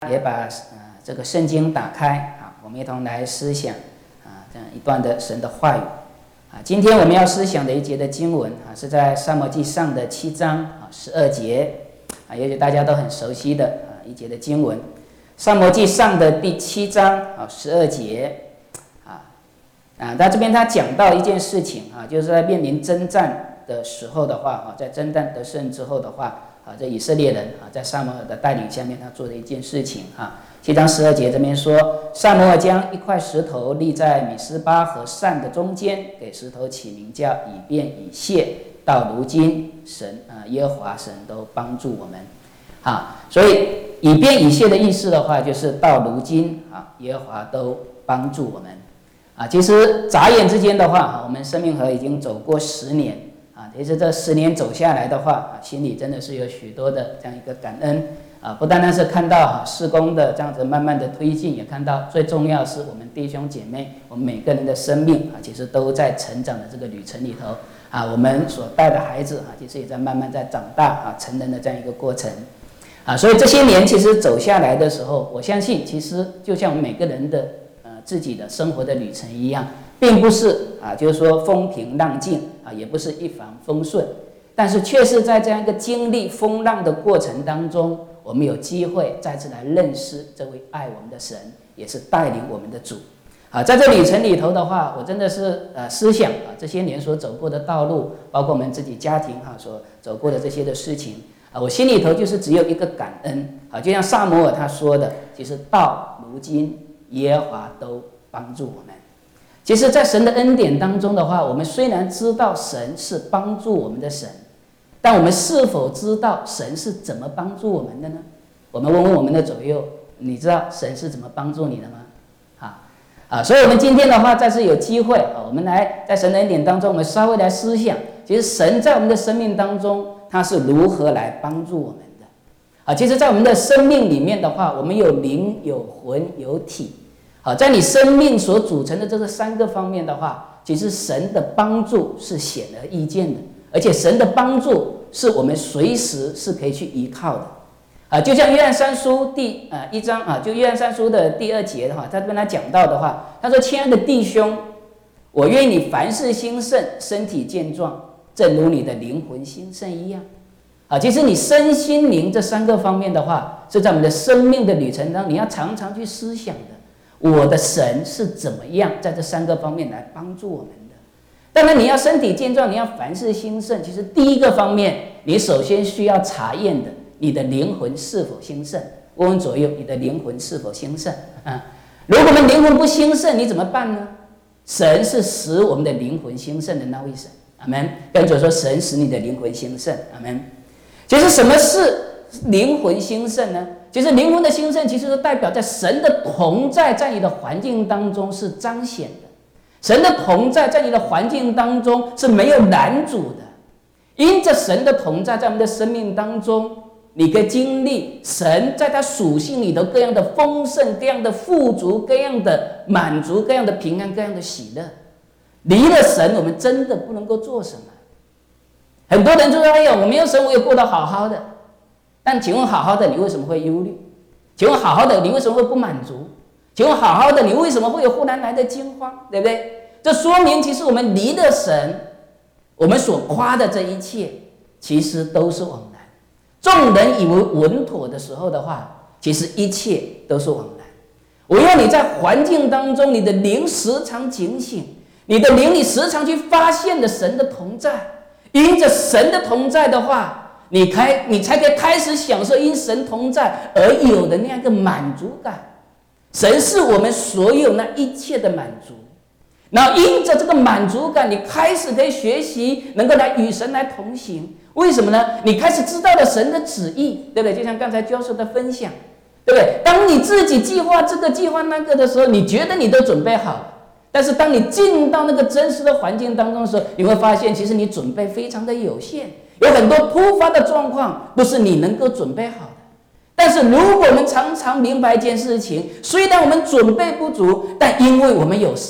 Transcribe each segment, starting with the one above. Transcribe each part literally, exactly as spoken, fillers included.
也把呃这个圣经打开啊，我们一同来思想啊这样一段的神的话语啊。今天我们要思想的一节的经文啊，是在撒母耳记上的七章啊十二节啊，也许大家都很熟悉的啊一节的经文。撒母耳记上的第七章啊十二节啊啊，他这边他讲到一件事情啊，就是在面临征战的时候的话啊，在征战得胜之后的话。啊，这以色列人啊，在撒母耳的带领下面，他做的一件事情啊。七章十二节这边说，撒母耳将一块石头立在米斯巴和善的中间，给石头起名叫以便以谢。到如今，神啊，耶和华神都帮助我们啊。所以以便以谢的意思的话，就是到如今啊，耶和华都帮助我们啊。其实眨眼之间的话，我们生命河已经走过十年。其实这十年走下来的话，啊，心里真的是有许多的这样一个感恩啊！不单单是看到啊事工的这样子慢慢的推进，也看到最重要是我们弟兄姐妹，我们每个人的生命啊，其实都在成长的这个旅程里头啊。我们所带的孩子啊，其实也在慢慢在长大啊，成人的这样一个过程啊。所以这些年其实走下来的时候，我相信其实就像我们每个人的呃自己的生活的旅程一样。并不是啊，就是说风平浪静啊，也不是一帆风顺，但是却是在这样一个经历风浪的过程当中，我们有机会再次来认识这位爱我们的神，也是带领我们的主啊。在这旅程里头的话，我真的是呃思想啊，这些年所走过的道路，包括我们自己家庭哈、啊、所走过的这些的事情啊，我心里头就是只有一个感恩啊，就像撒母耳他说的，其实到如今耶和华都帮助我们。其实在神的恩典当中的话，我们虽然知道神是帮助我们的神，但我们是否知道神是怎么帮助我们的呢？我们问问我们的左右，你知道神是怎么帮助你的吗？啊啊！所以我们今天的话再次有机会啊，我们来在神的恩典当中，我们稍微来思想，其实神在我们的生命当中他是如何来帮助我们的啊。其实在我们的生命里面的话，我们有灵有魂有体。好，在你生命所组成的这个三个方面的话，其实神的帮助是显而易见的，而且神的帮助是我们随时是可以去依靠的啊。就像约翰三书第啊一章啊，就约翰三书的第二节的话，他跟他讲到的话，他说：“亲爱的弟兄，我愿你凡事兴盛，身体健壮，正如你的灵魂兴盛一样。”啊，其实你身心灵这三个方面的话，是在我们的生命的旅程当中，你要常常去思想的。我的神是怎么样在这三个方面来帮助我们的？当然，你要身体健壮，你要凡事兴盛。其实第一个方面，你首先需要查验的，你的灵魂是否兴盛。问问左右，你的灵魂是否兴盛啊？如果我们灵魂不兴盛，你怎么办呢？神是使我们的灵魂兴盛的那位神。阿们。跟着说，神使你的灵魂兴盛。阿们。其实什么是灵魂兴盛呢？其实灵魂的兴盛，其实是代表在神的同在，在你的环境当中是彰显的。神的同在在你的环境当中是没有拦阻的。因着神的同在，在我们的生命当中，你可以经历神在他属性里头各样的丰盛、各样的富足、各样的满足、各样的平安、各样的喜乐。离了神，我们真的不能够做什么。很多人就说：“哎呀，我没有神，我也过得好好的。”但请问好好的你为什么会忧虑？请问好好的你为什么会不满足？请问好好的你为什么会有忽然来的惊慌？对不对？这说明其实我们离了神，我们所夸的这一切其实都是枉然。众人以为稳妥的时候的话，其实一切都是枉然。唯有你在环境当中，你的灵时常警醒，你的灵你时常去发现了神的同在，因着神的同在的话，你开，你才可以开始享受因神同在而有的那样一个满足感。神是我们所有那一切的满足。然后因着这个满足感，你开始可以学习，能够来与神来同行。为什么呢？你开始知道了神的旨意，对不对？就像刚才教授的分享，对不对？当你自己计划这个计划那个的时候，你觉得你都准备好了。但是当你进到那个真实的环境当中的时候，你会发现其实你准备非常的有限。有很多突发的状况不是你能够准备好的。但是如果我们常常明白一件事情，虽然我们准备不足，但因为我们有神，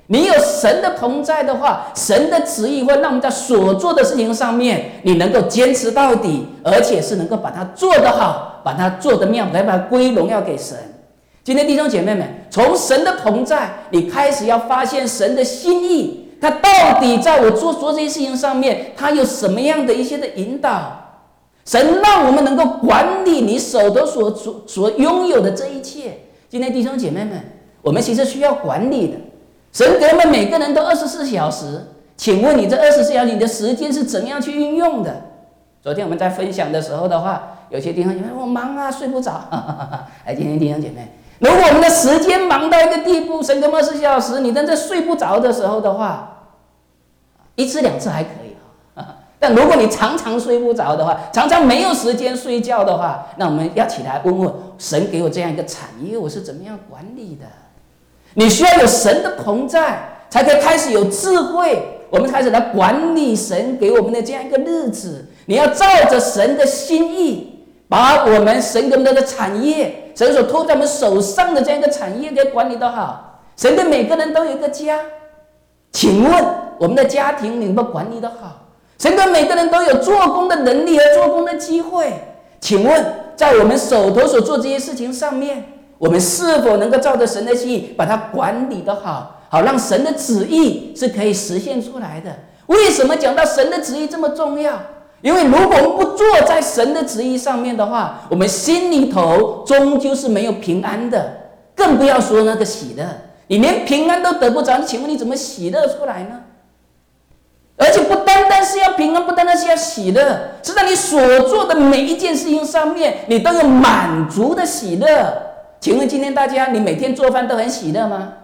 你有神的同在的话，神的旨意会让我们在所做的事情上面，你能够坚持到底，而且是能够把它做得好，把它做得妙，把它归荣耀给神。今天弟兄姐妹们，从神的同在，你开始要发现神的心意，他到底在我做做这些事情上面，他有什么样的一些的引导？神让我们能够管理你手头所所所拥有的这一切。今天弟兄姐妹们，我们其实需要管理的。神给我们每个人都二十四小时，请问你这二十四小时你的时间是怎样去运用的？昨天我们在分享的时候的话，有些弟兄姐妹说我忙啊，睡不着。哎，今天弟兄姐妹，如果我们的时间忙到一个地步，神给我们二十四小时，你真的睡不着的时候的话，一次两次还可以。但如果你常常睡不着的话，常常没有时间睡觉的话，那我们要起来问问神，给我这样一个产业，我是怎么样管理的？你需要有神的同在，才可以开始有智慧，我们开始来管理神给我们的这样一个日子。你要照着神的心意，把我们神给我们的产业，神所托在我们手上的这样一个产业给管理得好。神对每个人都有一个家，请问我们的家庭你能不能管理得好？神对每个人都有做工的能力和做工的机会，请问在我们手头所做这些事情上面，我们是否能够照着神的心意把它管理得好，好让神的旨意是可以实现出来的？为什么讲到神的旨意这么重要？因为如果我们不做在神的旨意上面的话，我们心里头终究是没有平安的，更不要说那个喜乐。你连平安都得不着，请问你怎么喜乐出来呢？而且不单单是要平安，不单单是要喜乐，是在你所做的每一件事情上面，你都有满足的喜乐。请问今天大家，你每天做饭都很喜乐吗？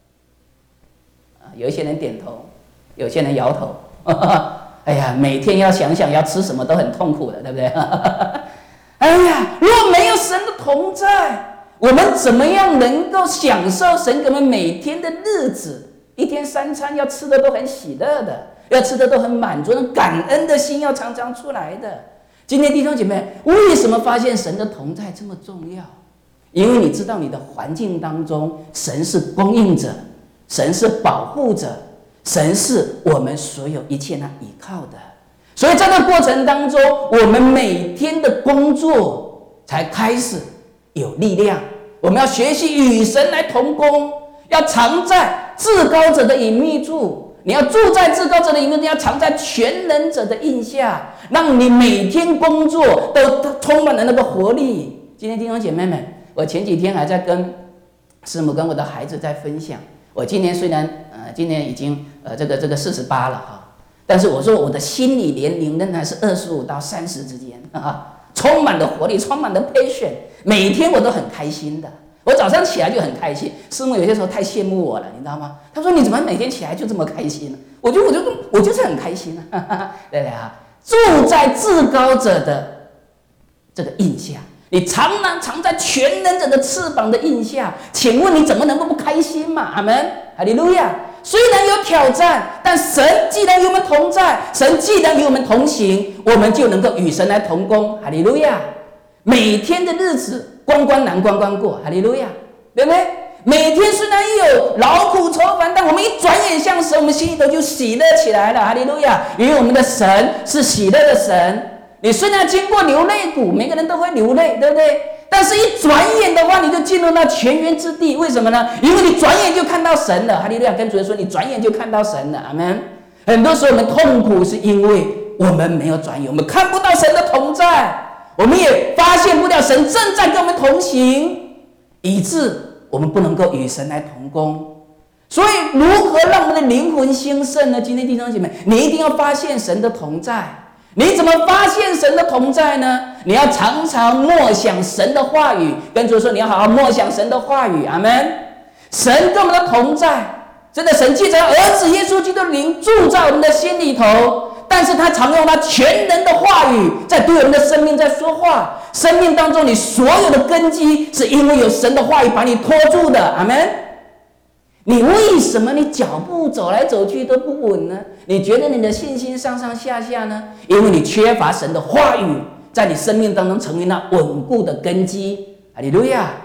有一些人点头，有些人摇头。哎呀，每天要想想要吃什么都很痛苦的，对不对？哎呀，如果没有神的同在，我们怎么样能够享受神给我们每天的日子？一天三餐要吃的都很喜乐的，要吃的都很满足，感恩的心要常常出来的。今天弟兄姐妹，为什么发现神的同在这么重要？因为你知道你的环境当中，神是供应者，神是保护者，神是我们所有一切那依靠的。所以在这过程当中，我们每天的工作才开始有力量。我们要学习与神来同工，要常在至高者的隐秘处，你要住在至高者的隐秘处，你要常在全能者的印下，让你每天工作都充满了那个活力。今天弟兄姐妹们，我前几天还在跟师母跟我的孩子在分享，我今年虽然呃今年已经呃这个这个四十八了哈，但是我说我的心理年龄仍然是二十五到三十之间啊，充满了活力，充满了 passion， 每天我都很开心的。我早上起来就很开心，师母有些时候太羡慕我了，你知道吗？他说你怎么每天起来就这么开心呢？我就我就我就是很开心啊，哈哈，对不对啊？住在至高者的这个印下，你常常常在全能者的翅膀的印下，请问你怎么能够不开心嘛？阿们，哈利路亚！虽然有挑战，但神既然与我们同在，神既然与我们同行，我们就能够与神来同工，哈利路亚！每天的日子关关难关关过，哈利路亚，对不对？每天虽然有劳苦愁烦，但我们一转眼向神，我们心里头就喜乐起来了，哈利路亚！因为我们的神是喜乐的神。你虽然经过流泪谷，每个人都会流泪，对不对？但是一转眼的话，你就进入到泉源之地。为什么呢？因为你转眼就看到神了，哈利路亚！跟主耶稣说，你转眼就看到神了，阿们。很多时候我们痛苦，是因为我们没有转眼，我们看不到神的同在。我们也发现不了神正在跟我们同行，以致我们不能够与神来同工。所以如何让我们的灵魂兴盛呢？今天弟兄姐妹，你一定要发现神的同在。你怎么发现神的同在呢？你要常常默想神的话语，跟主说你要好好默想神的话语，阿们。神跟我们的同在，真的神借着儿子耶稣基督的灵住在我们的心里头，但是他常用他全能的话语在对我们的生命在说话。生命当中你所有的根基是因为有神的话语把你拖住的，阿们。你为什么你脚步走来走去都不稳呢？你觉得你的信心上上下下呢？因为你缺乏神的话语在你生命当中成为那稳固的根基，哈利路亚！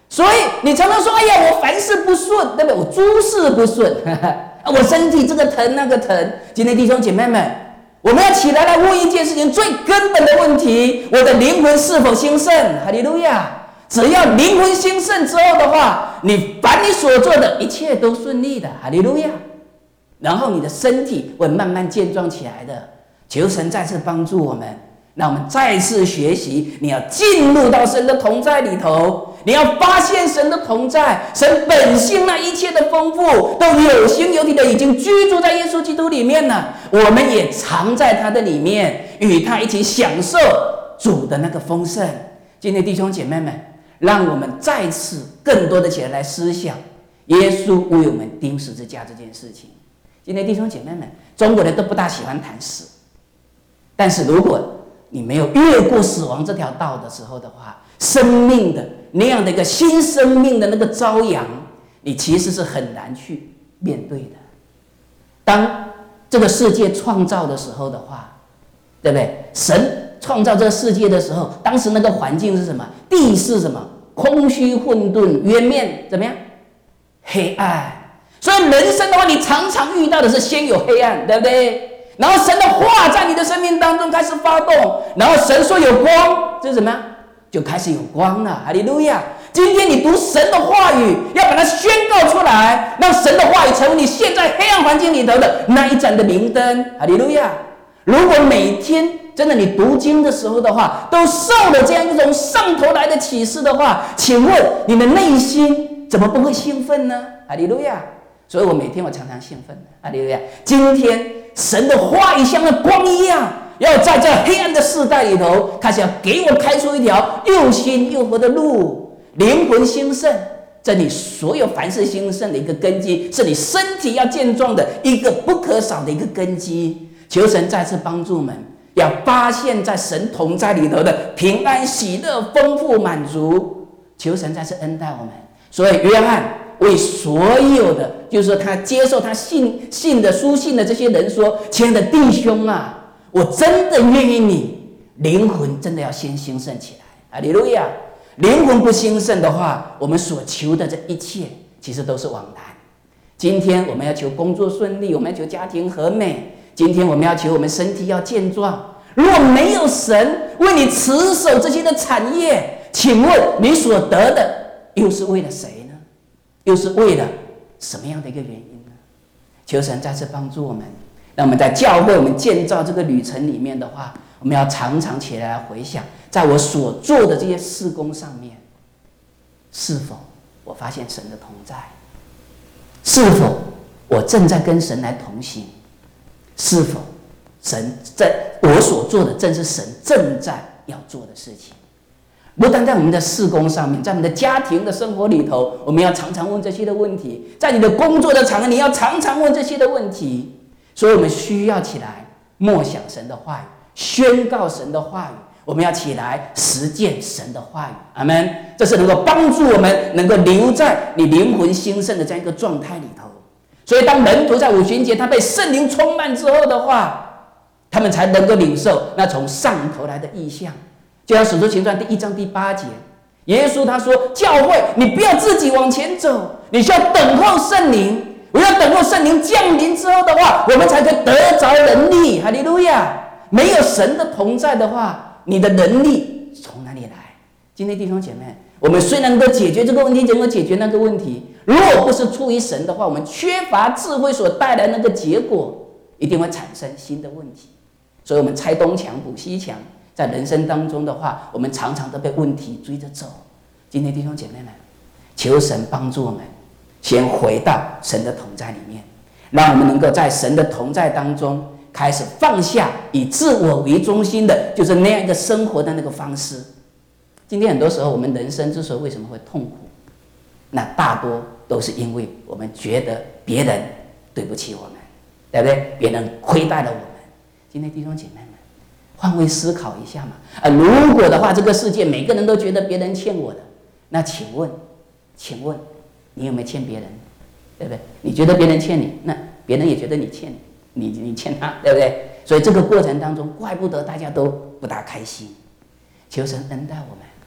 所以你常常说：“哎呀，我凡事不顺，对不对？我诸事不顺，我身体这个疼那个疼。”今天弟兄姐妹们，我们要起来来问一件事情最根本的问题：我的灵魂是否兴盛？哈利路亚！只要灵魂兴盛之后的话，你凡你所做的一切都顺利的，哈利路亚。然后你的身体会慢慢健壮起来的。求神再次帮助我们，让我们再次学习。你要进入到神的同在里头，你要发现神的同在，神本性那一切的丰富，都有形有体的已经居住在耶稣基督里面了。我们也藏在他的里面，与他一起享受主的那个丰盛。今天弟兄姐妹们，让我们再次更多的起来来思想耶稣为我们钉十字架这件事情。今天弟兄姐妹们，中国人都不大喜欢谈死，但是如果你没有越过死亡这条道的时候的话，生命的那样的一个新生命的那个朝阳，你其实是很难去面对的。当这个世界创造的时候的话，对不对？神创造这个世界的时候，当时那个环境是什么？地是什么？空虚混沌，渊面怎么样？黑暗。所以人生的话，你常常遇到的是先有黑暗，对不对？然后神的话在你的生命当中开始发动，然后神说有光，这是什么？就开始有光了。哈利路亚！今天你读神的话语，要把它宣告出来，让神的话语成为你现在黑暗环境里头的那一盏的明灯。哈利路亚！如果每天真的你读经的时候的话，都受了这样一种上头来的启示的话，请问你的内心怎么不会兴奋呢？哈利路亚！所以我每天我常常兴奋的。哈利路亚！今天神的话语像那光一样，要在这黑暗的世代里头，开始要给我开出一条又新又活的路。灵魂兴盛，这你所有凡事兴盛的一个根基，是你身体要健壮的一个不可少的一个根基。求神再次帮助我们，要发现在神同在里头的平安、喜乐、丰富、满足。求神再次恩待我们。所以约翰为所有的，就是说他接受他信信的书信的这些人说：“亲爱的弟兄啊，我真的愿意你灵魂真的要先兴盛起来。”哈利路亚！灵魂不兴盛的话，我们所求的这一切其实都是枉然。今天我们要求工作顺利，我们要求家庭和美，今天我们要求我们身体要健壮。如果没有神为你持守这些的产业，请问你所得的又是为了谁呢？又是为了什么样的一个原因呢？求神再次帮助我们，让我们在教会我们建造这个旅程里面的话，我们要常常起来回想，在我所做的这些事工上面，是否我发现神的同在？是否我正在跟神来同行？是否神在我所做的正是神正在要做的事情？不但在我们的事工上面，在我们的家庭的生活里头，我们要常常问这些的问题；在你的工作的场合，你要常常问这些的问题。所以我们需要起来默想神的话语，宣告神的话语，我们要起来实践神的话语。阿们！这是能够帮助我们能够留在你灵魂兴盛的这样一个状态里头。所以当门徒在五旬节他被圣灵充满之后的话，他们才能够领受那从上头来的意象。就像《使徒行传》第一章第八节，耶稣他说：“教会，你不要自己往前走，你需要等候圣灵。我要等候圣灵降临之后的话，我们才可以得着能力。”哈利路亚！没有神的同在的话，你的能力从哪里来？今天弟兄姐妹，我们虽然能够解决这个问题，能够解决那个问题，如果不是出于神的话，我们缺乏智慧所带来的那个结果，一定会产生新的问题。所以我们拆东墙补西墙。在人生当中的话，我们常常都被问题追着走。今天弟兄姐妹们，求神帮助我们，先回到神的同在里面，让我们能够在神的同在当中开始放下以自我为中心的，就是那样一个生活的那个方式。今天很多时候，我们人生之所以为什么会痛苦，那大多都是因为我们觉得别人对不起我们，对不对？别人亏待了我们。今天弟兄姐妹们，换位思考一下嘛，啊，如果的话，这个世界每个人都觉得别人欠我的，那请问，请问你有没有欠别人？对不对？你觉得别人欠你，那别人也觉得你欠你，你你欠他，对不对？所以这个过程当中，怪不得大家都不大开心。求神恩待我们，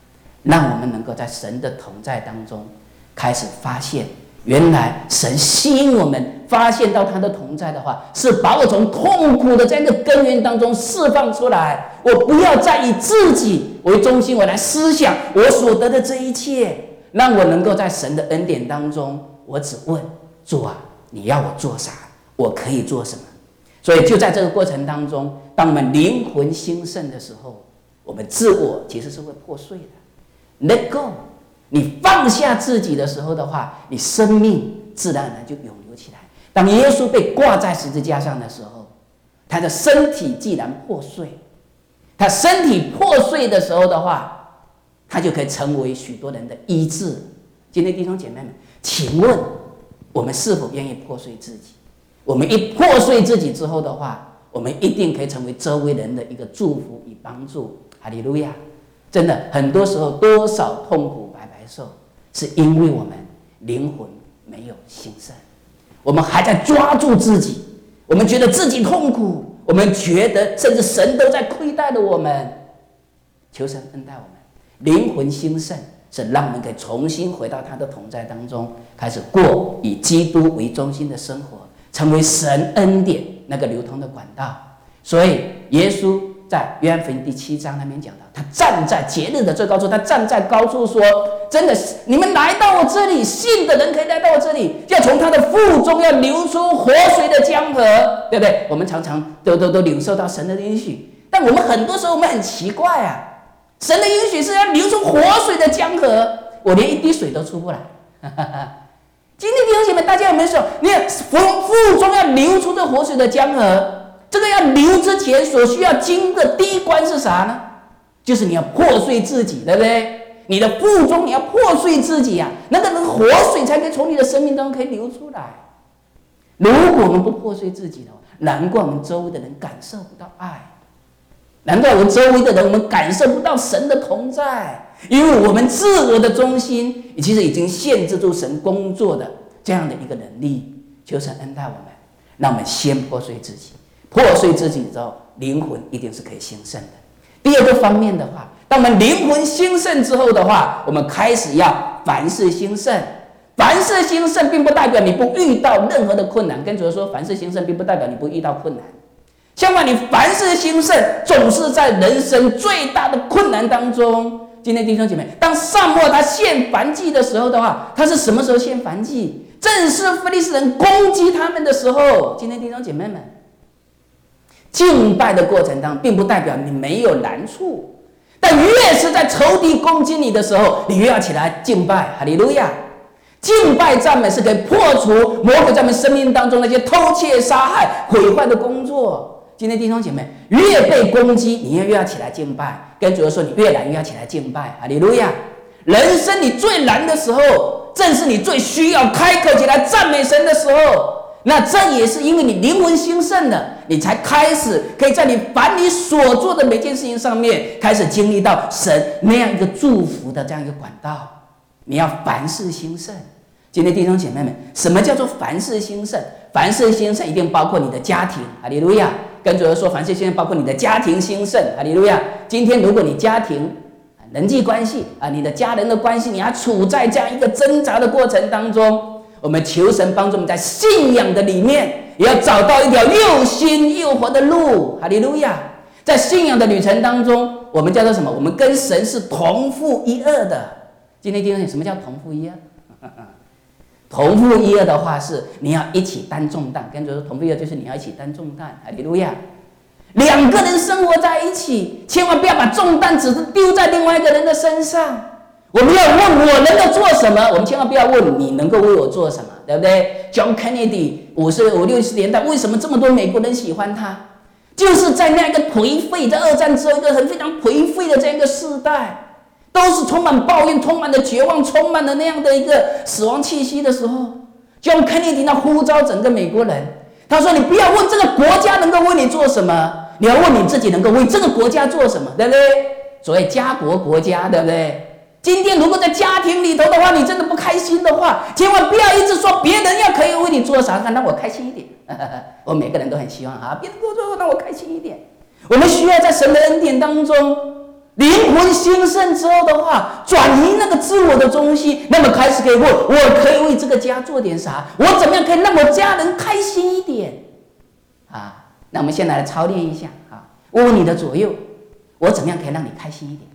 让我们能够在神的同在当中开始发现，原来神吸引我们发现到他的同在的话，是把我从痛苦的这样的根源当中释放出来。我不要再以自己为中心，我来思想我所得的这一切，让我能够在神的恩典当中，我只问主啊，你要我做啥？我可以做什么？所以就在这个过程当中，当我们灵魂兴盛的时候，我们自我其实是会破碎的。Let go， 你放下自己的时候的话，你生命自然而然就涌流起来。当耶稣被挂在十字架上的时候，他的身体既然破碎，他身体破碎的时候的话，他就可以成为许多人的医治。今天弟兄姐妹们，请问我们是否愿意破碎自己？我们一破碎自己之后的话，我们一定可以成为周围人的一个祝福与帮助。哈利路亚！真的，很多时候多少痛苦白白受，是因为我们灵魂没有兴盛，我们还在抓住自己，我们觉得自己痛苦，我们觉得甚至神都在亏待了我们。求神恩待我们，灵魂兴盛是让我们可以重新回到他的同在当中，开始过以基督为中心的生活，成为神恩典那个流通的管道。所以耶稣在约翰福音第七章那边讲到，他站在节日的最高处，他站在高处说，真的是你们来到我这里，信的人可以来到我这里，要从他的腹中要流出活水的江河，对不对？我们常常都都都领受到神的应许，但我们很多时候我们很奇怪啊，神的应许是要流出活水的江河，我连一滴水都出不来。今天弟兄姐妹，大家有没有说，你腹腹中要流出这活水的江河？这个要流之前所需要经的第一关是啥呢？就是你要破碎自己，对不对？你的腹中你要破碎自己啊，那个活水才可以从你的生命当中可以流出来。如果我们不破碎自己的话，难怪我们周围的人感受不到爱，难怪我们周围的人我们感受不到神的同在，因为我们自我的中心其实已经限制住神工作的这样的一个能力。求神恩待我们，让我们先破碎自己。破碎自己之后，灵魂一定是可以兴盛的。第二个方面的话，当我们灵魂兴盛之后的话，我们开始要凡事兴盛。凡事兴盛并不代表你不遇到任何的困难，跟主说，凡事兴盛并不代表你不遇到困难。相反，你凡事兴盛，总是在人生最大的困难当中。今天弟兄姐妹，当撒母耳他献燔祭的时候的话，他是什么时候献燔祭？正是非利士人攻击他们的时候。今天弟兄姐妹们，敬拜的过程当中，并不代表你没有难处，但越是在仇敌攻击你的时候，你越要起来敬拜。哈利路亚！敬拜赞美是可以破除魔鬼在我们生命当中那些偷窃、杀害、毁坏的工作。今天弟兄姐妹，越被攻击，你越要起来敬拜。跟主说，你越难越要起来敬拜。哈利路亚！人生你最难的时候，正是你最需要开口起来赞美神的时候。那这也是因为你灵魂兴盛了，你才开始可以在你凡你所做的每件事情上面，开始经历到神那样一个祝福的这样一个管道。你要凡事兴盛。今天弟兄姐妹们，什么叫做凡事兴盛？凡事兴盛一定包括你的家庭。哈利路亚！跟主说，凡事兴盛包括你的家庭兴盛。哈利路亚！今天如果你家庭人际关系啊，你的家人的关系，你还处在这样一个挣扎的过程当中，我们求神帮助我们在信仰的里面，也要找到一条又新又活的路。哈利路亚！在信仰的旅程当中，我们叫做什么？我们跟神是同负一二的。今天弟兄姐妹，什么叫同负一二？同负一二的话是你要一起担重担，跟着说同负一二就是你要一起担重担。哈利路亚！两个人生活在一起，千万不要把重担只是丢在另外一个人的身上。我们要问我能够做什么，我们千万不要问你能够为我做什么，对不对 ？John Kennedy 五十五六十年代为什么这么多美国人喜欢他？就是在那个颓废，在二战之后一个很非常颓废的这样一个世代，都是充满抱怨、充满了绝望、充满了那样的一个死亡气息的时候 ，John Kennedy 那呼召整个美国人，他说：“你不要问这个国家能够为你做什么，你要问你自己能够为这个国家做什么，对不对？所谓家国国家，对不对？”今天如果在家庭里头的话，你真的不开心的话，千万不要一直说别人要可以为你做啥，让我开心一点。我每个人都很希望啊，别人给我做，让我开心一点。我们需要在神的恩典当中， 灵魂兴盛之后的话，转移那个自我的中心，那么开始可以问：我可以为这个家做点啥？我怎么样可以让我家人开心一点？啊，那我们先来操练一下啊，问问你的左右，我怎么样可以让你开心一点？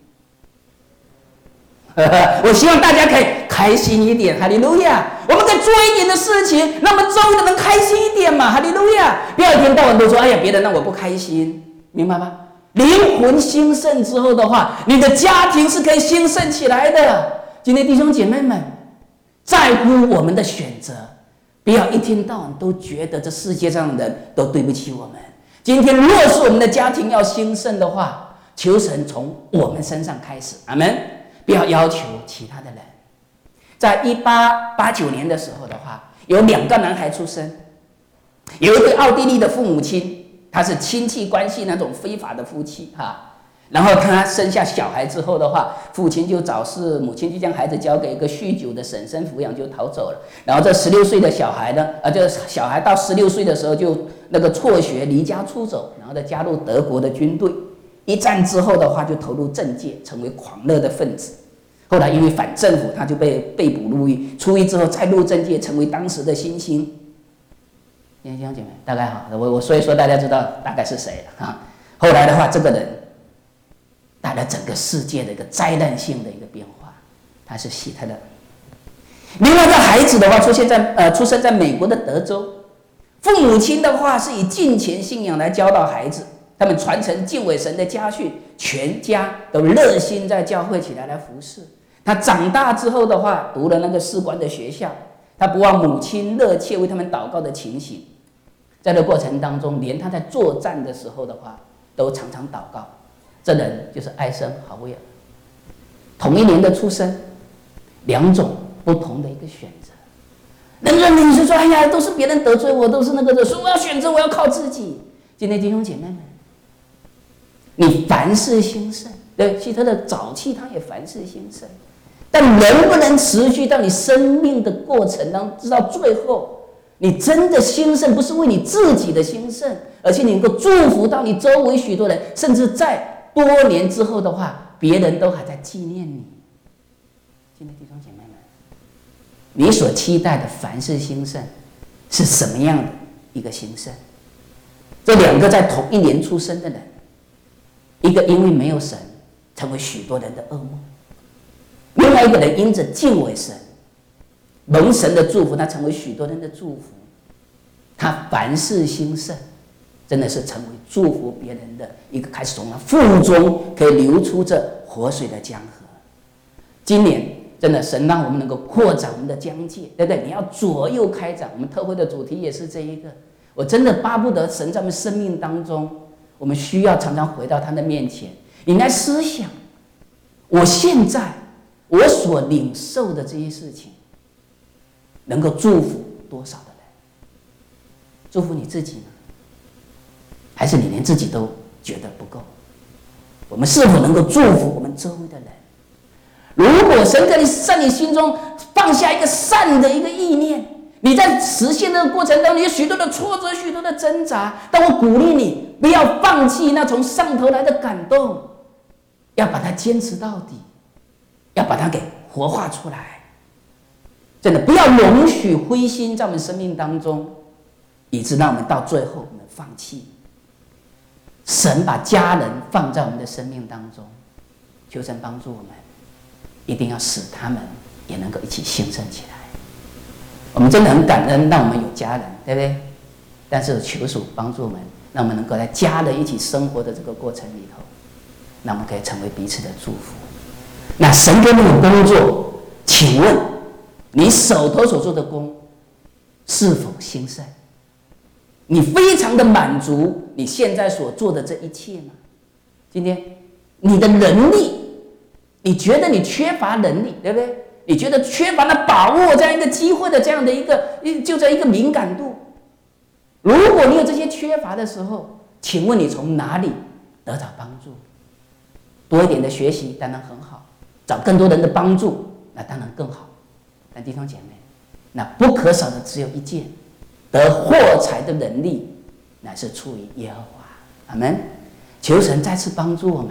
我希望大家可以开心一点，哈利路亚！我们可以做一点的事情，让我们周围的人开心一点嘛，哈利路亚！不要一天到晚都说：哎呀，别人让我不开心，明白吗？灵魂兴盛之后的话，你的家庭是可以兴盛起来的。今天弟兄姐妹们，在乎我们的选择，不要一天到晚都觉得这世界上的人都对不起我们。今天若是我们的家庭要兴盛的话，求神从我们身上开始，阿们。不要要求其他的人。在一八八九年的时候的话，有两个男孩出生，有一对奥地利的父母亲，他是亲戚关系那种非法的夫妻哈。然后他生下小孩之后的话，父亲就早逝，母亲就将孩子交给一个酗酒的婶婶抚养，就逃走了。然后这十六岁的小孩呢，呃，这小孩到十六岁的时候就那个辍学离家出走，然后再加入德国的军队。一战之后的话，就投入政界，成为狂热的分子。后来因为反政府，他就被被捕入狱。出狱之后再入政界，成为当时的新星。弟兄姐妹，大概哈，我我说一说，大家知道大概是谁了啊？后来的话，这个人带来整个世界的一个灾难性的一个变化，他是希特勒。另外一个孩子的话，出现在呃出生在美国的德州，父母亲的话是以敬虔信仰来教导孩子。他们传承敬畏神的家训，全家都热心在教会起来来服侍。他长大之后的话，读了那个士官的学校，他不忘母亲热切为他们祷告的情形。在这过程当中，连他在作战的时候的话，都常常祷告。这人就是艾森豪威尔，同一年的出生，两种不同的一个选择。人认为你是说，哎呀，都是别人得罪我，都是那个的，所以我要选择，我要靠自己。今天弟兄姐妹们，你凡事兴盛，对，希特勒早期他也凡事兴盛，但能不能持续到你生命的过程当中，直到最后，你真的兴盛，不是为你自己的兴盛，而且你能够祝福到你周围许多人，甚至在多年之后的话，别人都还在纪念你。今天弟兄姐妹们，你所期待的凡事兴盛是什么样的一个兴盛？这两个在同一年出生的人，一个因为没有神，成为许多人的噩梦；另外一个人因着敬畏神，蒙神的祝福，他成为许多人的祝福。他凡事兴盛，真的是成为祝福别人的一个开始，从他腹中可以流出这活水的江河。今年真的神让我们能够扩展我们的疆界，对不对？你要左右开展。我们特会的主题也是这一个。我真的巴不得神在我们生命当中，我们需要常常回到他的面前，你来思想，我现在我所领受的这些事情，能够祝福多少的人？祝福你自己呢？还是你连自己都觉得不够？我们是否能够祝福我们周围的人？如果神在你在你心中放下一个善的一个意念，你在实现这个过程当中有许多的挫折，许多的挣扎，但我鼓励你不要放弃那从上头来的感动，要把它坚持到底，要把它给活化出来。真的不要容许灰心在我们生命当中，以致让我们到最后我们放弃。神把家人放在我们的生命当中，求神帮助我们，一定要使他们也能够一起兴盛起来。我们真的很感恩，让我们有家人，对不对？但是求主帮助我们，让我们能够在家人一起生活的这个过程里头，让我们可以成为彼此的祝福。那神给你的工作，请问你手头所做的工是否兴盛？你非常的满足你现在所做的这一切吗？今天你的能力，你觉得你缺乏能力，对不对？你觉得缺乏了把握这样一个机会的这样的一个就这一个敏感度。如果你有这些缺乏的时候，请问你从哪里得到帮助？多一点的学习当然很好，找更多人的帮助那当然更好。但弟兄姐妹，那不可少的只有一件，得获财的能力乃是出于耶和华。阿们。求神再次帮助我们，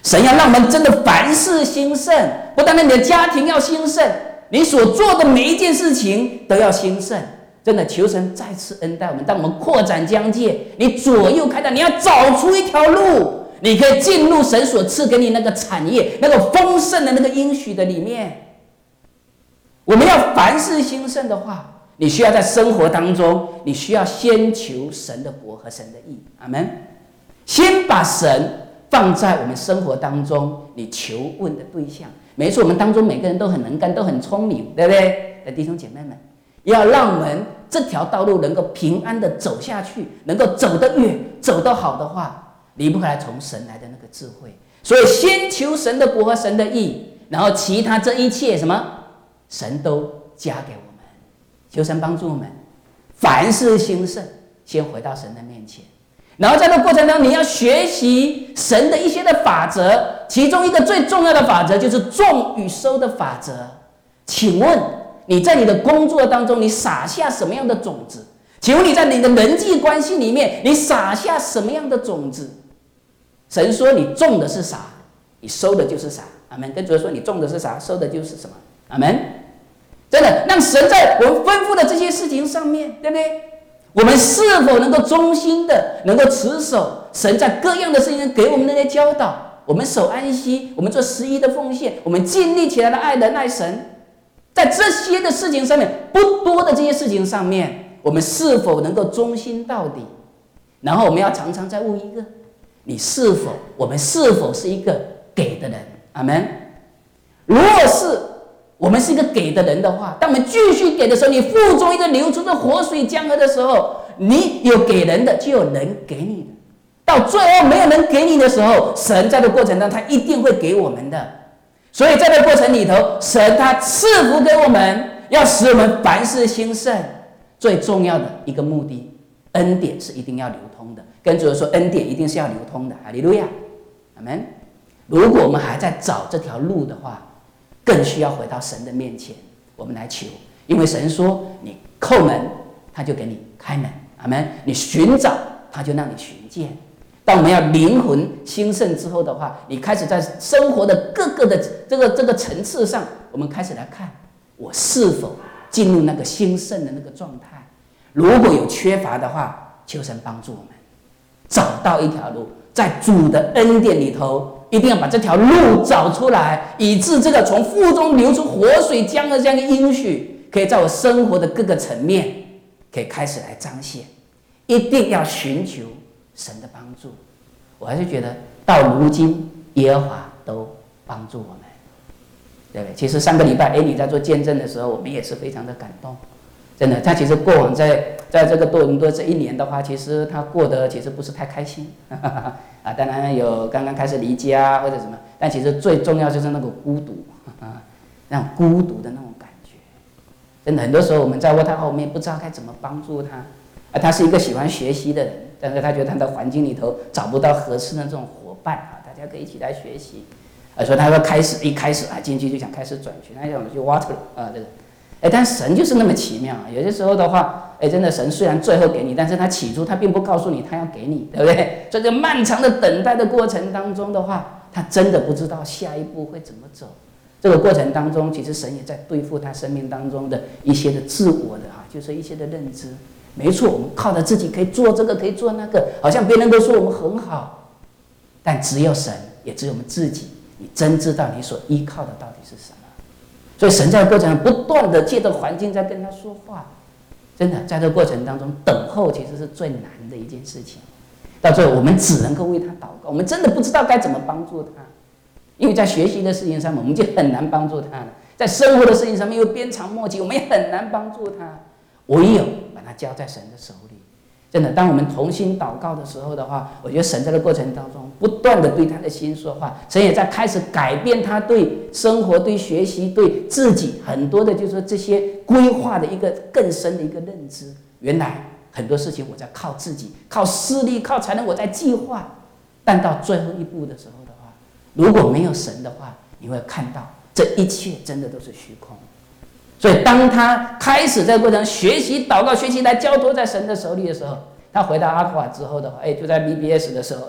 神要让我们真的凡事兴盛，不单单你的家庭要兴盛，你所做的每一件事情都要兴盛。真的，求神再次恩待我们，当我们扩展疆界，你左右开展，你要找出一条路，你可以进入神所赐给你那个产业、那个丰盛的那个应许的里面。我们要凡事兴盛的话，你需要在生活当中，你需要先求神的国和神的义。阿们。先把神放在我们生活当中，你求问的对象。没错，我们当中每个人都很能干，都很聪明，对不对？弟兄姐妹们，要让我们这条道路能够平安的走下去，能够走得远，走得好的话，离不开从神来的那个智慧。所以先求神的国和神的义，然后其他这一切什么，神都加给我们。求神帮助我们，凡事兴盛，先回到神的面前。然后在这个过程当中，你要学习神的一些的法则，其中一个最重要的法则就是种与收的法则。请问你在你的工作当中，你撒下什么样的种子？请问你在你的人际关系里面，你撒下什么样的种子？神说你种的是啥，你收的就是啥。阿们。跟主说你种的是啥，收的就是什么。阿们。真的，让神在我们吩咐的这些事情上面，对不对？我们是否能够忠心的，能够持守神在各样的事情给我们的那些教导？我们守安息，我们做十一的奉献，我们尽力起来的爱人爱神，在这些的事情上面，不多的这些事情上面，我们是否能够忠心到底？然后我们要常常再问一个：你是否，我们是否是一个给的人？阿们。如果是我们是一个给的人的话，当我们继续给的时候，你腹中一个流出的活水江河的时候，你有给人的，就有人给你的。到最后没有人给你的时候，神在这个过程当中，他一定会给我们的。所以在这个过程里头，神他赐福给我们，要使我们凡事兴盛。最重要的一个目的，恩典是一定要流通的。跟主说，恩典一定是要流通的。哈利路亚，阿们。如果我们还在找这条路的话，更需要回到神的面前，我们来求。因为神说，你叩门，他就给你开门。阿们。你寻找，他就让你寻见。当我们要灵魂兴盛之后的话，你开始在生活的各个的这个这个层次上，我们开始来看，我是否进入那个兴盛的那个状态。如果有缺乏的话，求神帮助我们找到一条路，在主的恩典里头，一定要把这条路找出来，以致这个从腹中流出活水江的这样一个应许，可以在我生活的各个层面，可以开始来彰显。一定要寻求神的帮助。我还是觉得到如今，耶和华都帮助我们，对不对？其实上个礼拜，哎，你在做见证的时候，我们也是非常的感动。真的，他其实过往在在这个多伦多这一年的话，其实他过得其实不是太开心啊。当然有刚刚开始离家或者什么，但其实最重要就是那个孤独啊，那种孤独的那种感觉。真的，很多时候我们在他后面不知道该怎么帮助他。啊，他是一个喜欢学习的人，但是他觉得他的环境里头找不到合适的这种伙伴啊，大家可以一起来学习。啊，所以他说开始一开始啊进去就想开始转学，他想去 water 啊这个。哎，但神就是那么奇妙啊！有些时候的话，哎，真的神虽然最后给你，但是他起初他并不告诉你他要给你，对不对？在这漫长的等待的过程当中的话，他真的不知道下一步会怎么走。这个过程当中，其实神也在对付他生命当中的一些的自我的哈，就是一些的认知。没错，我们靠着自己可以做这个，可以做那个，好像别人都说我们很好，但只有神，也只有我们自己，你真知道你所依靠的到底是什么。所以神在这个过程不断的借着环境在跟他说话，真的在这个过程当中，等候其实是最难的一件事情。到最后，我们只能够为他祷告，我们真的不知道该怎么帮助他，因为在学习的事情上面，我们就很难帮助他了；在生活的事情上面又鞭长莫及，我们也很难帮助他。唯有把它交在神的手里。真的，当我们同心祷告的时候的话，我觉得神在这个过程当中不断的对他的心说话，神也在开始改变他对生活、对学习、对自己很多的，就是说这些规划的一个更深的一个认知。原来很多事情我在靠自己、靠私力、靠才能，我在计划，但到最后一步的时候的话，如果没有神的话，你会看到这一切真的都是虚空。所以当他开始这个过程学习祷告、学习来交托在神的手里的时候，他回到阿库瓦之后的话，哎，就在 B B S 的时候，哎，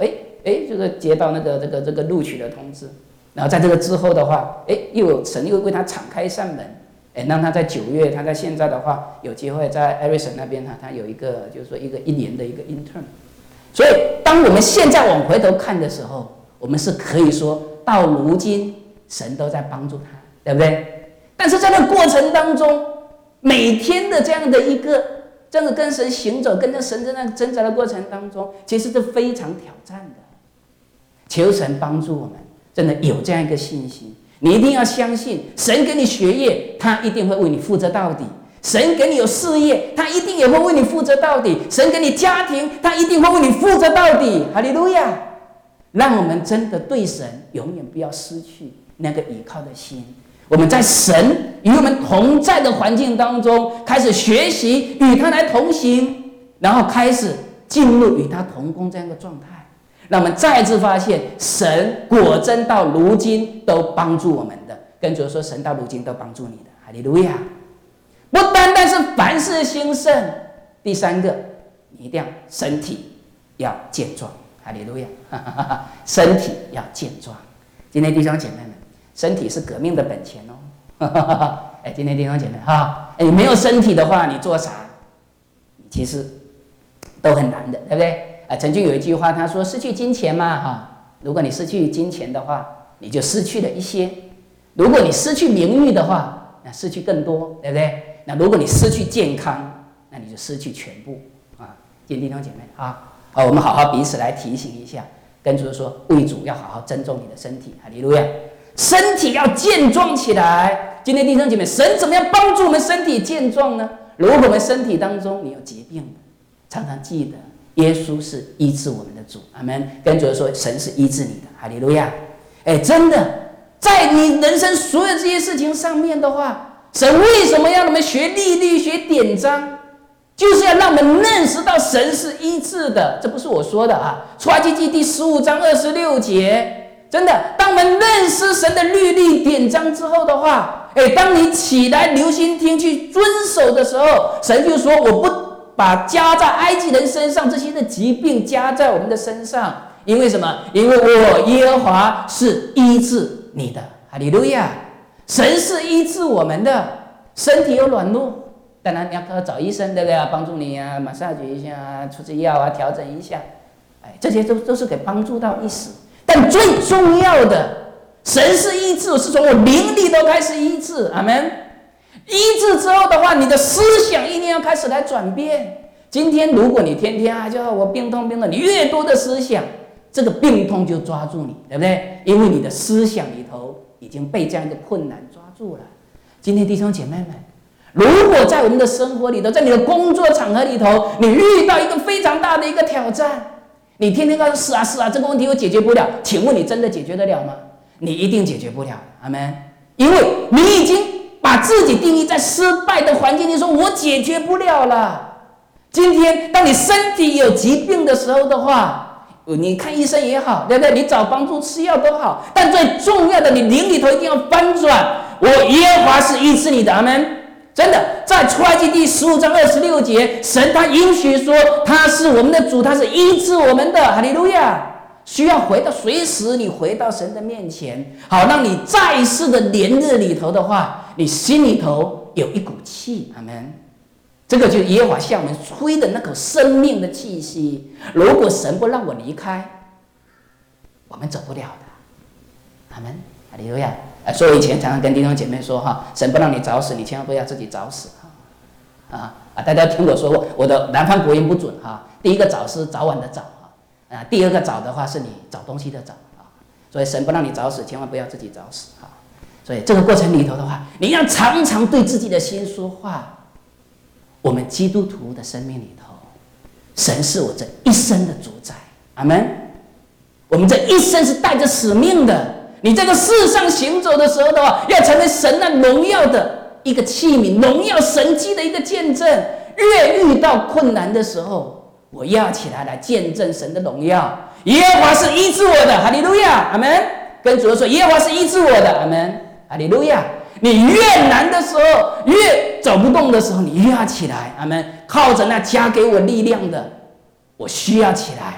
哎，这个接到那个这个这个录取的通知，然后在这个之后的话，哎，又有神又为他敞开一扇门，哎，让他在九月，他在现在的话有机会在 Ericsson 那边哈，他有一个就是说一个一年的一个 intern。所以，当我们现在往回头看的时候，我们是可以说到如今，神都在帮助他，对不对？但是在那过程当中，每天的这样的一个这样的跟神行走、跟着神在那挣扎的过程当中，其实是非常挑战的。求神帮助我们，真的有这样一个信心，你一定要相信，神给你学业，他一定会为你负责到底。神给你有事业，他一定也会为你负责到底；神给你家庭，他一定会为你负责到底。哈利路亚！让我们真的对神永远不要失去那个倚靠的心。我们在神与我们同在的环境当中，开始学习与他来同行，然后开始进入与他同工这样的状态。让我们再一次发现，神果真到如今都帮助我们的。跟主说，神到如今都帮助你的。哈利路亚！不单单是凡事兴盛，第三个，你一定要身体要健壮，哈利路亚！身体要健壮。今天弟兄姐妹们，身体是革命的本钱哦。哎，今天弟兄姐妹哈，哎，你没有身体的话，你做啥，其实都很难的，对不对？啊，曾经有一句话，他说：“失去金钱嘛，哈，如果你失去金钱的话，你就失去了一些；如果你失去名誉的话，那失去更多，对不对？”那如果你失去健康，那你就失去全部啊！今天弟兄姐妹啊，啊，我们好好彼此来提醒一下，跟主说，为主要好好珍重你的身体，哈利路亚！身体要健壮起来。今天弟兄姐妹，神怎么样帮助我们身体健壮呢？如果我们身体当中你有疾病，常常记得耶稣是医治我们的主，阿们。跟主说，神是医治你的，哈利路亚！哎，真的，在你人生所有这些事情上面的话，神为什么要我们学律例、学典章？就是要让我们认识到神是医治的，这不是我说的啊。出埃及记第十五章二十六节，真的，当我们认识神的律例典章之后的话，哎，当你起来留心听去遵守的时候，神就说：“我不把加在埃及人身上这些的疾病加在我们的身上，因为什么？因为我耶和华是医治你的。”哈利路亚！神是医治我们的，身体有软弱，当然你要找医生，对不对啊？帮助你啊，马上举一下啊，出支药啊，调整一下，哎，这些都都是给帮助到一时。但最重要的，神是医治，是从我灵里都开始医治，阿们。医治之后的话，你的思想一定要开始来转变。今天如果你天天啊，就我病痛病痛，你越多的思想，这个病痛就抓住你，对不对？因为你的思想里头已经被这样一个困难抓住了。今天弟兄姐妹们，如果在我们的生活里头，在你的工作场合里头，你遇到一个非常大的一个挑战，你天天告诉是啊是啊，这个问题我解决不了，请问你真的解决得了吗？你一定解决不了，阿们。因为你已经把自己定义在失败的环境里，说我解决不了了。今天当你身体有疾病的时候的话，你看医生也好，对不对？你找帮助吃药都好，但最重要的，你灵里头一定要翻转。我耶和华是医治你的，阿们。真的，在出埃及第十五章二十六节，神他应许说他是我们的主，他是医治我们的，哈利路亚。需要回到随时你回到神的面前，好让你在世的连日里头的话，你心里头有一股气，阿们。这个就是耶和华向我们吹的那口生命的气息。如果神不让我离开，我们走不了的，阿们，哈利路亚。所以我以前常常跟弟兄姐妹说哈，神不让你找死，你千万不要自己找死啊啊！大家听我说过，我的南方国音不准哈。第一个找是早晚的早啊，第二个找的话是你找东西的找啊。所以神不让你找死，千万不要自己找死啊。所以这个过程里头的话，你要常常对自己的心说话。我们基督徒的生命里头，神是我这一生的主宰，阿们。我们这一生是带着使命的。你在这世上行走的时候的话，要成为神那荣耀的一个器皿，荣耀神迹的一个见证。越遇到困难的时候，我要起来来见证神的荣耀。耶和华是医治我的，哈利路亚，阿们。跟主说，耶和华是医治我的，阿们，哈利路亚。你越难的时候，越走不动的时候，你越要起来，阿们。靠着那加给我力量的，我需要起来，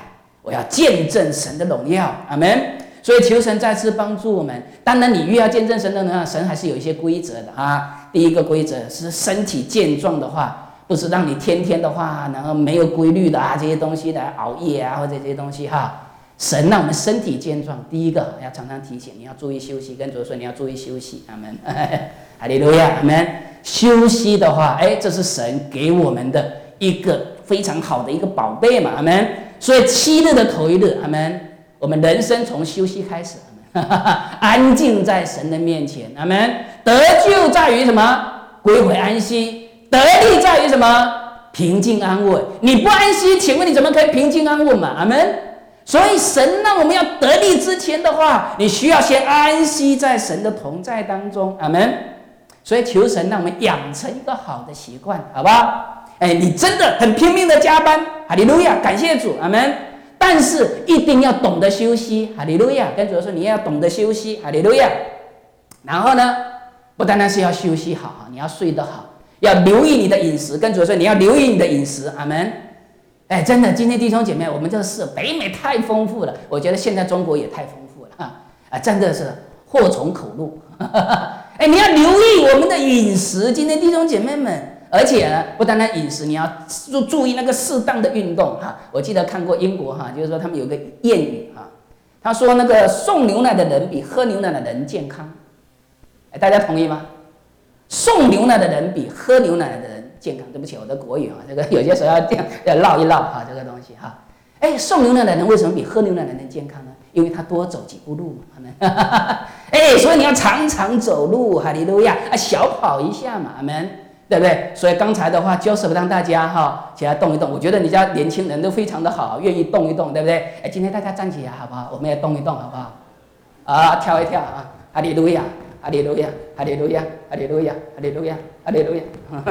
我要见证神的荣耀，阿们。所以求神再次帮助我们。当然，你越要见证神的荣耀，神还是有一些规则的啊。第一个规则是身体健壮的话，不是让你天天的话，然后没有规律的啊这些东西来熬夜啊，或者这些东西哈。神让我们身体健壮，第一个要常常提醒你要注意休息，跟主说你要注意休息，阿们。哈利路亚，阿们。休息的话，哎，这是神给我们的一个非常好的一个宝贝嘛，阿们。所以七日的头一日，阿们。我们人生从休息开始，安静在神的面前，阿们。得救在于什么？归回安息。得力在于什么？平静安稳。你不安息，请问你怎么可以平静安稳嘛？阿们。所以神让我们要得力之前的话，你需要先安息在神的同在当中，阿们。所以求神让我们养成一个好的习惯，好不好？哎，你真的很拼命的加班，哈利路亚，感谢主，阿们。但是一定要懂得休息，哈利路亚。跟主说你要懂得休息，哈利路亚。然后呢，不单单是要休息好，你要睡得好，要留意你的饮食。跟主说你要留意你的饮食，阿们。哎，真的，今天弟兄姐妹，我们这个是北美太丰富了，我觉得现在中国也太丰富了啊！真的是祸从口入。哎，你要留意我们的饮食，今天弟兄姐妹们。而且呢，不单单饮食，你要注注意那个适当的运动哈。我记得看过英国哈，就是说他们有个谚语哈，他说那个送牛奶的人比喝牛奶的人健康。哎，大家同意吗？送牛奶的人比喝牛奶的人健康。对不起，我的国语啊，这个有些时候要这样要绕一绕哈，这个东西哈。哎，送牛奶的人为什么比喝牛奶的人健康呢？因为他多走几步路嘛。哎，所以你要常常走路，哈利路亚啊，小跑一下嘛，阿们。对不对？所以刚才的话 ，Joseph 让大家哈起来动一动。我觉得你家年轻人都非常的好，愿意动一动，对不对？哎，今天大家站起来好不好？我们也动一动好不好？啊，跳一跳啊！哈利路亚，哈利路亚，哈利路亚，哈利路亚，哈利路亚，哈利路亚。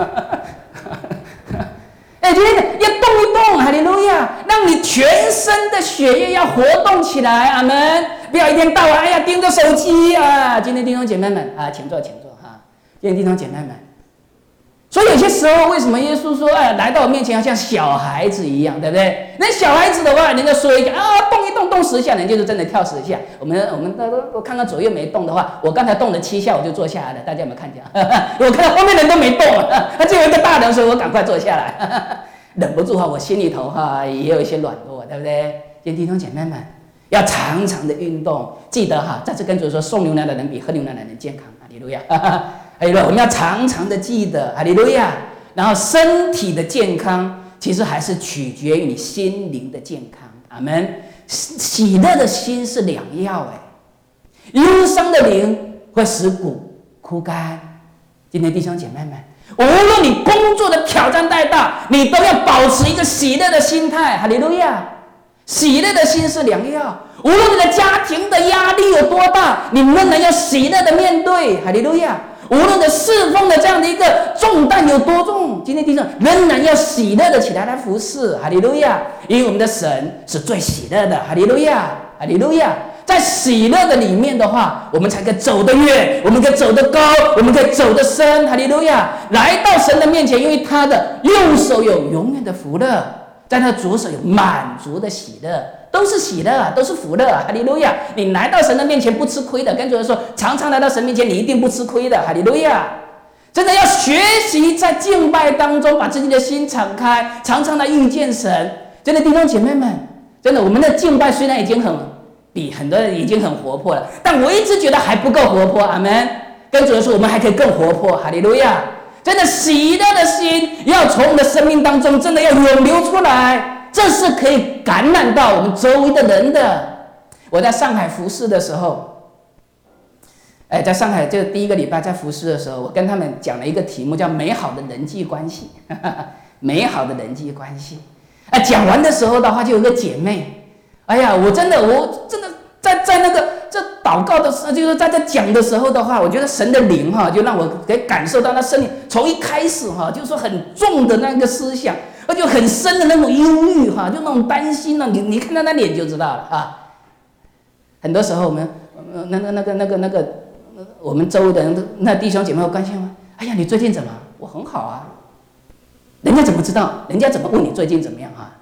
哎，今天要动一动，哈利路亚，让你全身的血液要活动起来，阿们。不要一天到晚哎呀盯着手机啊！今天弟兄姐妹们啊，请坐，请坐哈。今天弟兄姐妹们。所以有些时候，为什么耶稣说，哎，来到我面前要像小孩子一样，对不对？那小孩子的话，人家说一下啊，动一动，动十下，人就是真的跳十下。我们我们我看看左右没动的话，我刚才动了七下，我就坐下来了。大家有没有看见？我看到后面人都没动了，他就有一个大人说，我赶快坐下来，忍不住哈，我心里头哈也有一些软弱，对不对？今天弟兄姐妹们要常常的运动，记得哈，再次跟主说，送牛奶的人比喝牛奶的人健康，哈利路亚。哈利路亚，我们要常常的记得，哈利路亚。然后身体的健康，其实还是取决于你心灵的健康。阿们。喜乐的心是良药，哎，忧伤的灵会使骨枯干。今天弟兄姐妹们，无论你工作的挑战再大，你都要保持一个喜乐的心态。哈利路亚，喜乐的心是良药。无论你的家庭的压力有多大，你仍然要喜乐的面对。哈利路亚。无论的侍奉的这样的一个重担有多重，今天弟兄仍然要喜乐的起来来服侍，哈利路亚！因为我们的神是最喜乐的，哈利路亚，哈利路亚！在喜乐的里面的话，我们才可以走得远，我们可以走得高，我们可以走得深，哈利路亚！来到神的面前，因为他的右手有永远的福乐，在他左手有满足的喜乐。都是喜乐，都是福乐，哈利路亚！你来到神的面前不吃亏的，跟主说，常常来到神面前，你一定不吃亏的，哈利路亚！真的要学习在敬拜当中把自己的心敞开，常常来遇见神。真的弟兄姐妹们，真的我们的敬拜虽然已经很比很多人已经很活泼了，但我一直觉得还不够活泼，阿们。跟主说，我们还可以更活泼，哈利路亚！真的喜乐的心要从我们的生命当中真的要涌流出来。这是可以感染到我们周围的人的。我在上海服侍的时候，哎，在上海这第一个礼拜在服侍的时候，我跟他们讲了一个题目，叫“美好的人际关系”。美好的人际关系。哎，讲完的时候的话，就有个姐妹，哎呀，我真的，我真的在在那个这祷告的时候，就是在这讲的时候的话，我觉得神的灵哈，就让我可以感受到那生命从一开始哈，就是说很重的那个思想。而就很深的那种忧郁哈，就那种担心呢、啊，你你看他那脸就知道了啊。很多时候我们那个那个那个那个我们周围的人，那弟兄姐妹会关心吗？哎呀，你最近怎么？我很好啊。人家怎么知道？人家怎么问你最近怎么样啊？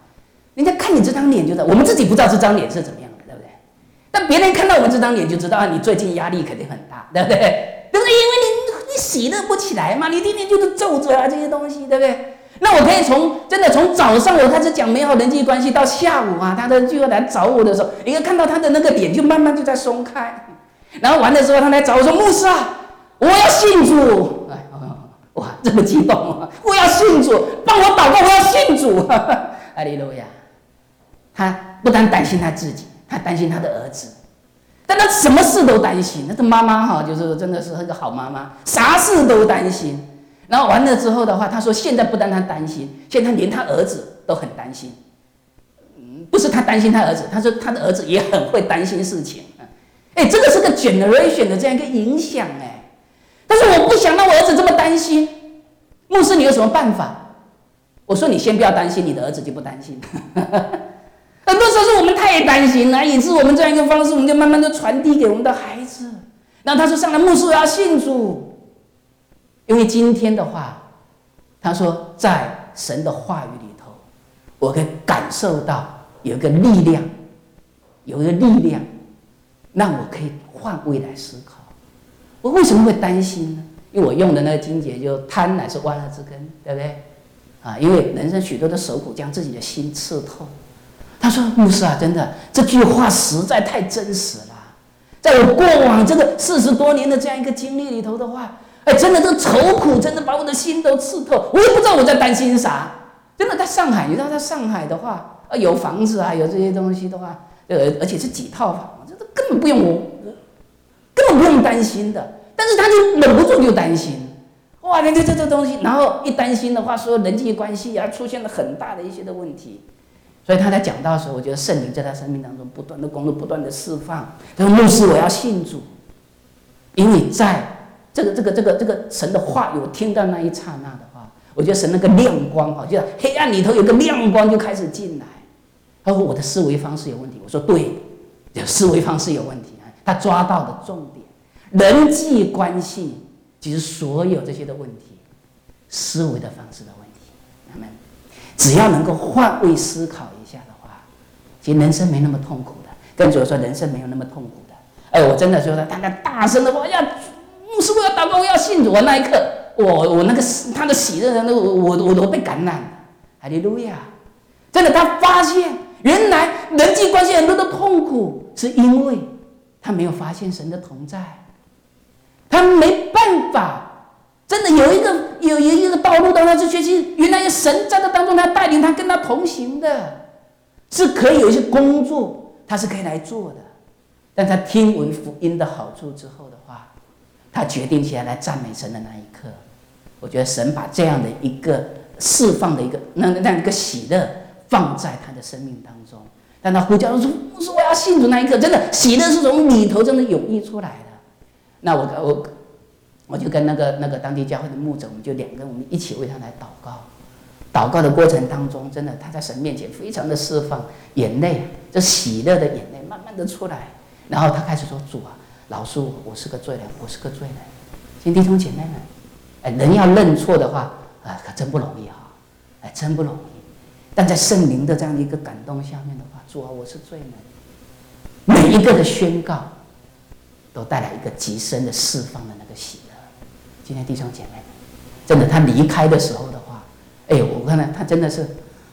人家看你这张脸就知道，我们自己不知道这张脸是怎么样的，对不对？但别人看到我们这张脸就知道，啊，你最近压力肯定很大，对不对？对不对？因为你你喜乐不起来嘛，你天天就是皱着啊这些东西，对不对？那我可以从真的从早上我开始讲美好人际关系，到下午啊，他的就要来找我的时候，你会看到他的那个脸就慢慢就在松开，然后完的时候他来找我说：“牧师啊，我要信主。”哎，哇，这么激动啊！我要信主，帮我祷告，我要信主。哈利路亚！他不但担心他自己，他担心他的儿子，但他什么事都担心。那个妈妈哈，就是真的是那个好妈妈，啥事都担心。然后完了之后的话，他说现在不但他担心，现在连他儿子都很担心。嗯，不是他担心他儿子，他说他的儿子也很会担心事情。哎，这个是个 generation 的这样一个影响哎。但是我不想让我儿子这么担心。牧师，你有什么办法？我说你先不要担心，你的儿子就不担心。很多时候是我们太担心了，以致我们这样一个方式，我们就慢慢的传递给我们的孩子。然后他说上来，牧师我要信主。因为今天的话，他说在神的话语里头，我可以感受到有一个力量，有一个力量，让我可以换位来思考。我为什么会担心呢？因为我用的那个经节就贪乃是万恶之根，对不对？啊，因为人生许多的受苦将自己的心刺透。他说：“牧师啊，真的这句话实在太真实了。在我过往这个四十多年的这样一个经历里头的话。”哎，真的，这个愁苦真的把我的心都刺透，我也不知道我在担心啥。真的，在上海，你知道，在上海的话，啊，有房子啊，有这些东西的话，呃，而且是几套房，这根本不用我，我根本不用担心的。但是他就忍不住就担心，哇，这这这东西，然后一担心的话，所有人际关系啊，出现了很大的一些的问题。所以他在讲到的时候，我觉得圣灵在他生命当中不断的工作，不断的释放。他说：“牧师，我要信主，因为在。”这个这个这个这个神的话语，我听到那一刹那的话，我觉得神那个亮光哈，就在黑暗里头有个亮光就开始进来。他说我的思维方式有问题，我说对，思维方式有问题。他抓到的重点，人际关系其实所有这些的问题，思维的方式的问题。那么只要能够换位思考一下的话，其实人生没那么痛苦的。跟主说人生没有那么痛苦的。哎，我真的说他那大声的话要。牧师，我要祷告，我要信主。我那一刻，我我那个他的喜乐的那个，我我都被感染了。哈利路亚！真的，他发现原来人际关系很多的痛苦，是因为他没有发现神的同在，他没办法。真的有一个有一个道路让他去学习，原来有神在这当中，他带领他跟他同行的，是可以有一些工作，他是可以来做的。但他听闻福音的好处之后的话，他决定起来来赞美神的那一刻，我觉得神把这样的一个释放的一个那那样一个喜乐放在他的生命当中。当他呼叫说：“牧师，我要信主！”那一刻，真的喜乐是从里头真的涌溢出来的。那我我我就跟那个那个当地教会的牧者，我们就两个人，我们一起为他来祷告。祷告的过程当中，真的他在神面前非常的释放眼泪，这喜乐的眼泪慢慢的出来。然后他开始说：“主啊，饶恕我，我是个罪人，我是个罪人。”亲弟兄姐妹们，哎，人要认错的话，啊，可真不容易哈，哎，真不容易。但在圣灵的这样的一个感动下面的话，主啊，我是罪人。每一个的宣告，都带来一个极深的释放的那个喜乐。今天弟兄姐妹们，真的，他离开的时候的话，哎，我看到他真的是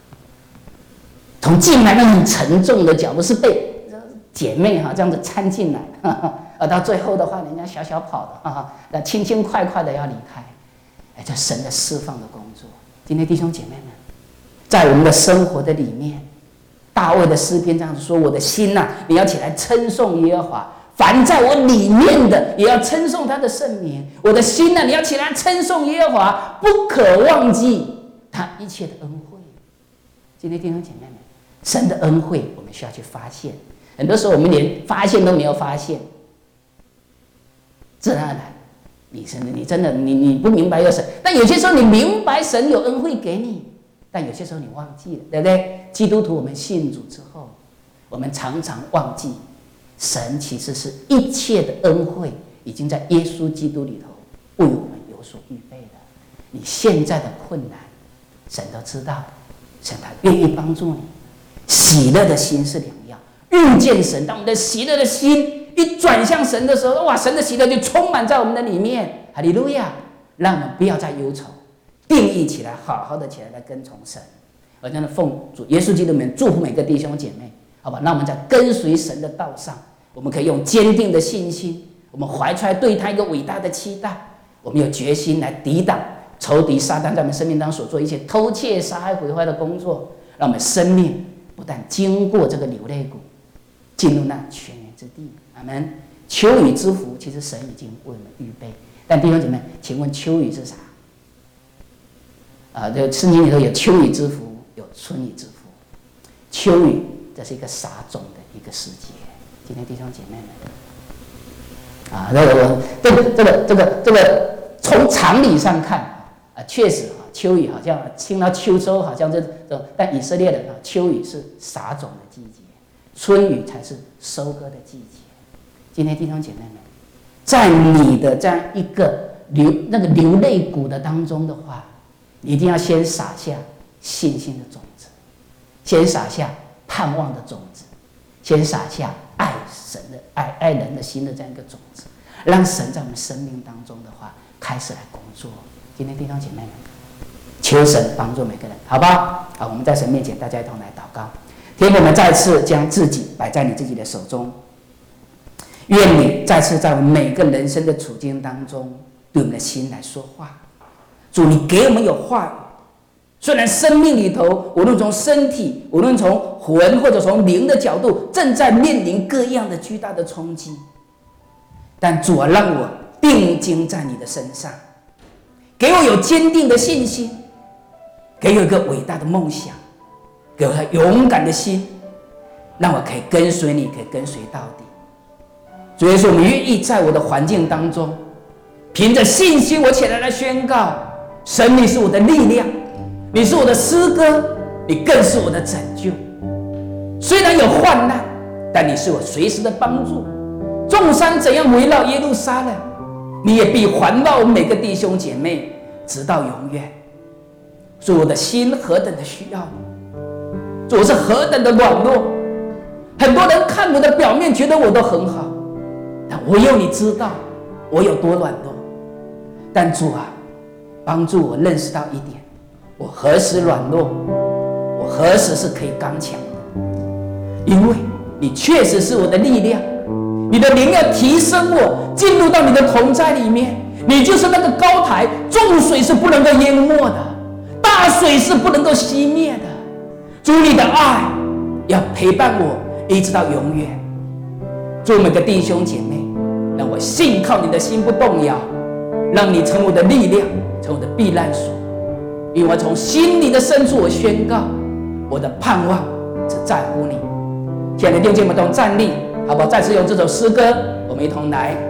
从进来那很沉重的脚步，是被姐妹哈这样子搀进来，而到最后的话，人家小小跑的哈，那轻轻快快的要离开，哎，这神的释放的工作。今天弟兄姐妹们，在我们的生活的里面，大卫的诗篇这样子说：“我的心呐、啊，你要起来称颂耶和华，凡在我里面的，也要称颂他的圣名。我的心呐、啊，你要起来称颂耶和华，不可忘记他一切的恩惠。”今天弟兄姐妹们，神的恩惠我们需要去发现。很多时候我们连发现都没有发现，自然而然，你真的你真的你你不明白有神，但有些时候你明白神有恩惠给你，但有些时候你忘记了，对不对？基督徒我们信主之后，我们常常忘记，神其实是一切的恩惠已经在耶稣基督里头为我们有所预备的。你现在的困难，神都知道，神他愿意帮助你。 喜乐的心是良药。遇见神，当我们的喜乐的心一转向神的时候，哇，神的喜乐就充满在我们的里面。哈利路亚！让我们不要再忧愁，定义起来，好好的起来来跟从神。而这样的奉主耶稣基督的名祝福每个弟兄姐妹，好吧？让我们在跟随神的道上，我们可以用坚定的信心，我们怀揣对他一个伟大的期待，我们有决心来抵挡仇敌撒旦在我们生命当中所做一切偷窃、杀害、毁坏的工作，让我们生命不但经过这个流泪谷，进入那泉源之地。阿们。秋雨之福，其实神已经为我们预备。但弟兄姐妹，请问秋雨是啥？啊，这圣经里头有秋雨之福，有春雨之福。秋雨这是一个撒种的一个时节。今天弟兄姐妹们，啊，这个我这个这个这个这个从常理上看啊，确实啊，秋雨好像听到秋收好像这这，但以色列人啊，秋雨是撒种的季节，春雨才是收割的季节。今天弟兄姐妹们，在你的这样一个流那个流泪谷的当中的话，你一定要先撒下信心的种子，先撒下盼望的种子，先撒下爱神的爱爱人的心的这样一个种子，让神在我们生命当中的话开始来工作。今天弟兄姐妹们，求神帮助每个人，好不好？好，我们在神面前大家一同来祷告。天父，我们再次将自己摆在你自己的手中，愿你再次在我们每个人生的处境当中对我们的心来说话。主，你给我们有话语，虽然生命里头无论从身体无论从魂或者从灵的角度正在面临各样的巨大的冲击，但主啊，让我定睛在你的身上，给我有坚定的信心，给我一个伟大的梦想，给我勇敢的心，让我可以跟随你，可以跟随到底。主耶稣，我们愿意在我的环境当中，凭着信心，我起来来宣告：神，你是我的力量，你是我的诗歌，你更是我的拯救。虽然有患难，但你是我随时的帮助。众山怎样围绕耶路撒冷，你也必环绕每个弟兄姐妹，直到永远。主，我的心何等的需要你，主，我是何等的软弱。很多人看我的表面，觉得我都很好，但唯有你知道我有多软弱。但主啊，帮助我认识到一点：我何时软弱，我何时是可以刚强的。因为你确实是我的力量，你的灵要提升我，进入到你的同在里面。你就是那个高台，众水是不能够淹没的，大水是不能够熄灭的。主，你的爱要陪伴我一直到永远。祝每个弟兄姐妹，让我信靠你的心不动摇，让你成我的力量，成我的避难所。因为我从心里的深处，我宣告，我的盼望只在乎你。亲爱的弟兄姐妹们，都站立，好不好？再次用这首诗歌，我们一同来